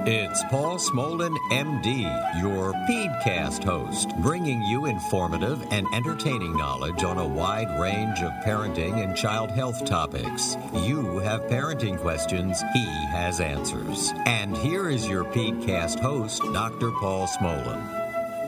It's Paul Smolin, MD, your PEDcast host, bringing you informative and entertaining knowledge on a wide range of parenting and child health topics. You have parenting questions, he has answers. And here is your PEDcast host, Dr. Paul Smolin.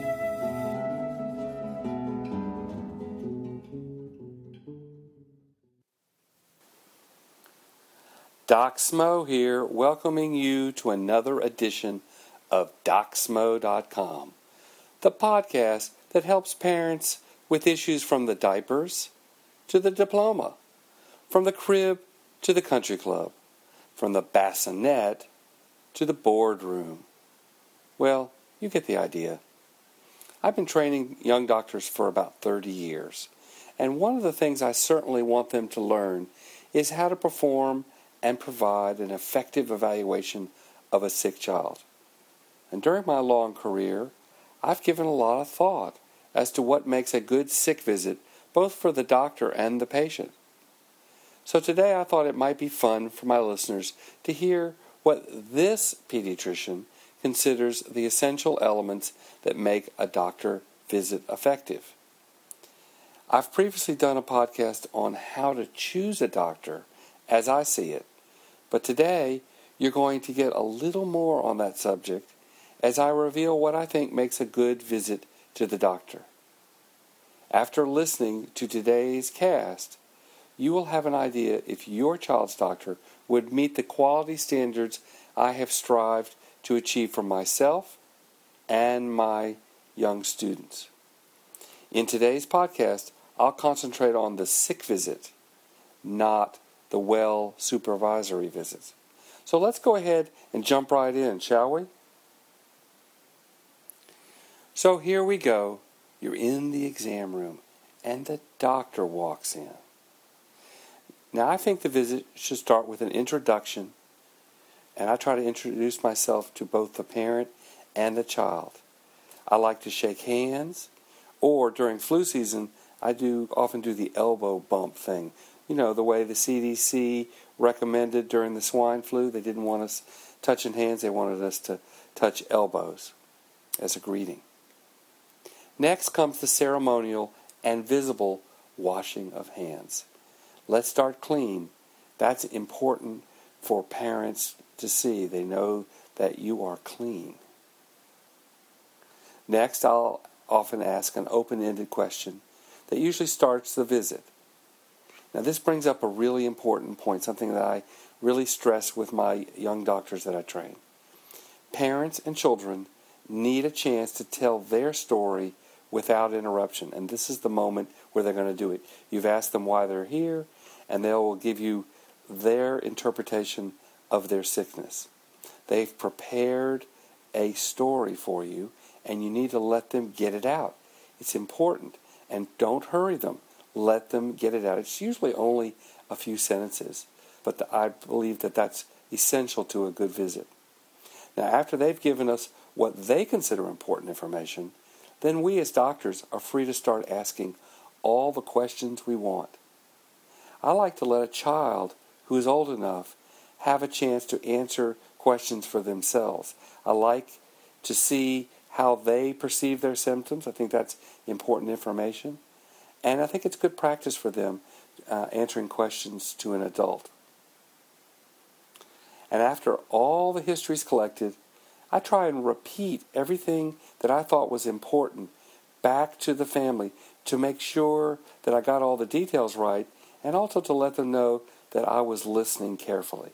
Doc Smo here, welcoming you to another edition of DocSmo.com, the podcast that helps parents with issues from the diapers to the diploma, from the crib to the country club, from the bassinet to the boardroom. Well, you get the idea. I've been training young doctors for about 30 years, and one of the things I certainly want them to learn is how to perform and provide an effective evaluation of a sick child. And during my long career, I've given a lot of thought as to what makes a good sick visit, both for the doctor and the patient. So today I thought it might be fun for my listeners to hear what this pediatrician considers the essential elements that make a doctor visit effective. I've previously done a podcast on how to choose a doctor as I see it, but today you're going to get a little more on that subject as I reveal what I think makes a good visit to the doctor. After listening to today's cast, you will have an idea if your child's doctor would meet the quality standards I have strived to achieve for myself and my young students. In today's podcast, I'll concentrate on the sick visit, not the well supervisory visits. So let's go ahead and jump right in, shall we? So here we go. You're in the exam room, and the doctor walks in. Now, I think the visit should start with an introduction, and I try to introduce myself to both the parent and the child. I like to shake hands, or during flu season, I often do the elbow bump thing. You know, the way the CDC recommended during the swine flu. They didn't want us touching hands. They wanted us to touch elbows as a greeting. Next comes the ceremonial and visible washing of hands. Let's start clean. That's important for parents to see. They know that you are clean. Next, I'll often ask an open-ended question that usually starts the visit. Now, this brings up a really important point, something that I really stress with my young doctors that I train. Parents and children need a chance to tell their story without interruption, and this is the moment where they're going to do it. You've asked them why they're here, and they will give you their interpretation of their sickness. They've prepared a story for you, and you need to let them get it out. It's important, and don't hurry them. Let them get it out. It's usually only a few sentences, but I believe that that's essential to a good visit. Now, after they've given us what they consider important information, then we as doctors are free to start asking all the questions we want. I like to let a child who is old enough have a chance to answer questions for themselves. I like to see how they perceive their symptoms. I think that's important information. And I think it's good practice for them answering questions to an adult. And after all the history is collected, I try and repeat everything that I thought was important back to the family to make sure that I got all the details right, and also to let them know that I was listening carefully.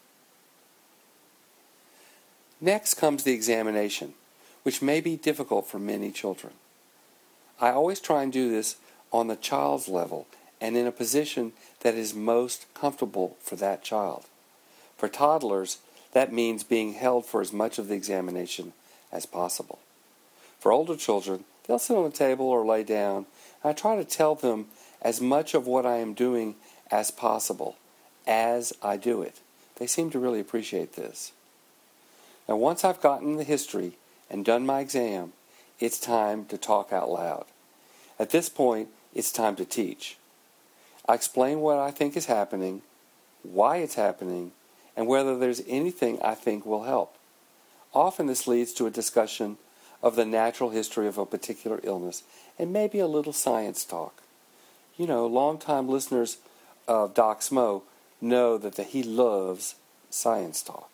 Next comes the examination, which may be difficult for many children. I always try and do this on the child's level and in a position that is most comfortable for that child. For toddlers, that means being held for as much of the examination as possible. For older children, they'll sit on a table or lay down, and I try to tell them as much of what I am doing as possible as I do it. They seem to really appreciate this. Now, once I've gotten the history and done my exam, it's time to talk out loud. At this point, it's time to teach. I explain what I think is happening, why it's happening, and whether there's anything I think will help. Often this leads to a discussion of the natural history of a particular illness and maybe a little science talk. You know, longtime listeners of Doc Smo know that he loves science talk.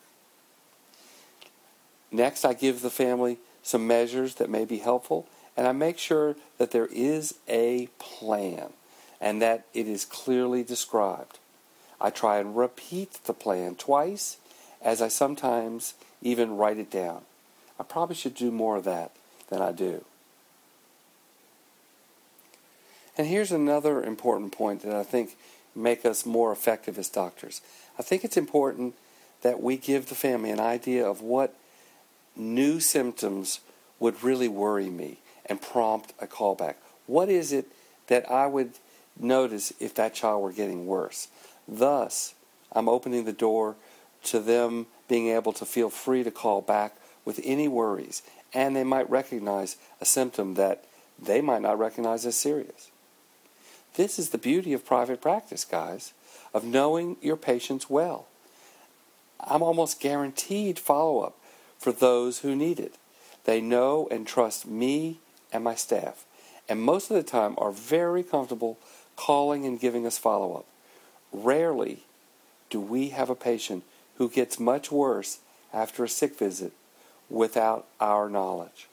Next, I give the family some measures that may be helpful, and I make sure that there is a plan and that it is clearly described. I try and repeat the plan twice, as I sometimes even write it down. I probably should do more of that than I do. And here's another important point that I think make us more effective as doctors. I think it's important that we give the family an idea of what new symptoms would really worry me and prompt a callback. What is it that I would notice if that child were getting worse? Thus, I'm opening the door to them being able to feel free to call back with any worries, and they might recognize a symptom that they might not recognize as serious. This is the beauty of private practice, guys, of knowing your patients well. I'm almost guaranteed follow-up for those who need it. They know and trust me and my staff, and most of the time are very comfortable calling and giving us follow-up. Rarely do we have a patient who gets much worse after a sick visit without our knowledge.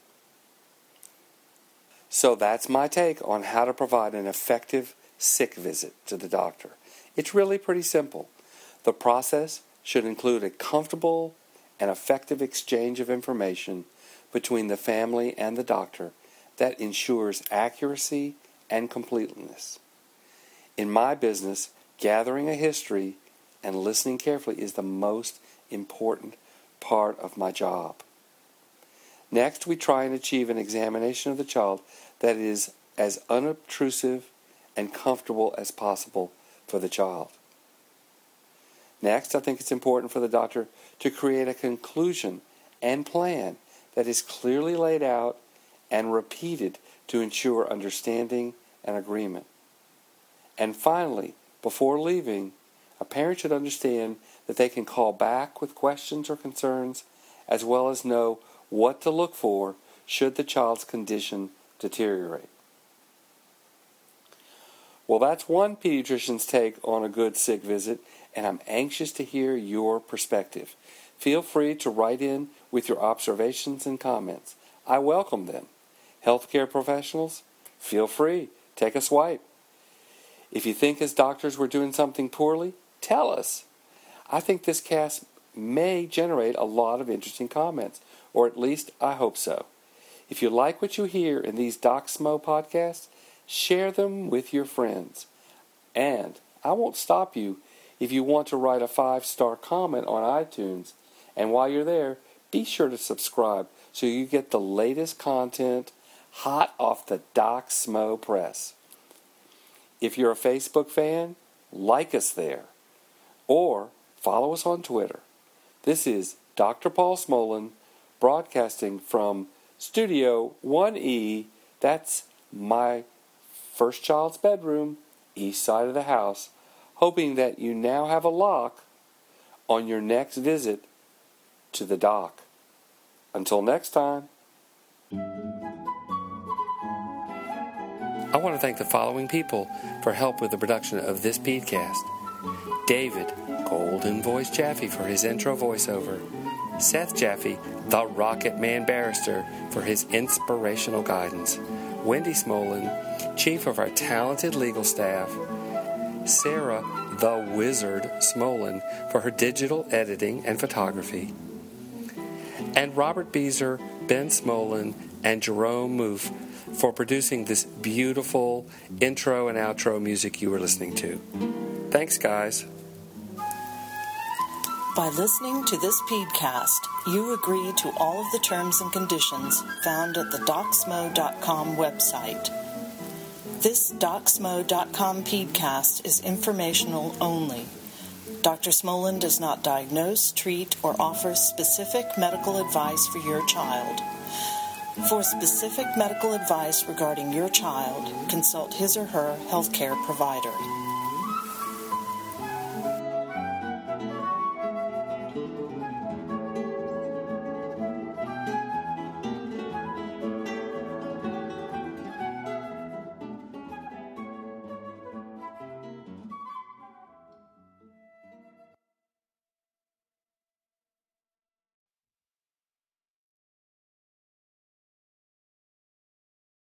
So that's my take on how to provide an effective sick visit to the doctor. It's really pretty simple. The process should include a comfortable and effective exchange of information between the family and the doctor that ensures accuracy and completeness. In my business, gathering a history and listening carefully is the most important part of my job. Next, we try and achieve an examination of the child that is as unobtrusive and comfortable as possible for the child. Next, I think it's important for the doctor to create a conclusion and plan that is clearly laid out and repeated to ensure understanding and agreement. And finally, before leaving, a parent should understand that they can call back with questions or concerns, as well as know what to look for should the child's condition deteriorate. Well, that's one pediatrician's take on a good sick visit, and I'm anxious to hear your perspective. Feel free to write in with your observations and comments. I welcome them. Healthcare professionals, feel free. Take a swipe. If you think as doctors we're doing something poorly, tell us. I think this cast may generate a lot of interesting comments, or at least I hope so. If you like what you hear in these Doc Smo podcasts, share them with your friends. And I won't stop you if you want to write a 5-star comment on iTunes. And while you're there, be sure to subscribe so you get the latest content hot off the Doc Smo press. If you're a Facebook fan, like us there. Or follow us on Twitter. This is Dr. Paul Smolin broadcasting from Studio 1E. That's my first child's bedroom, east side of the house, hoping that you now have a lock on your next visit to the doc. Until next time. I want to thank the following people for help with the production of this podcast. David, Golden Voice Jaffe, for his intro voiceover. Seth Jaffe, the Rocket Man Barrister, for his inspirational guidance. Wendy Smolin, chief of our talented legal staff. Sarah, the Wizard Smolin, for her digital editing and photography. And Robert Beezer, Ben Smolin, and Jerome Moof for producing this beautiful intro and outro music you were listening to. Thanks, guys. By listening to this podcast, you agree to all of the terms and conditions found at the DocSmo.com website. This DocSmo.com podcast is informational only. Dr. Smolin does not diagnose, treat, or offer specific medical advice for your child. For specific medical advice regarding your child, consult his or her healthcare provider.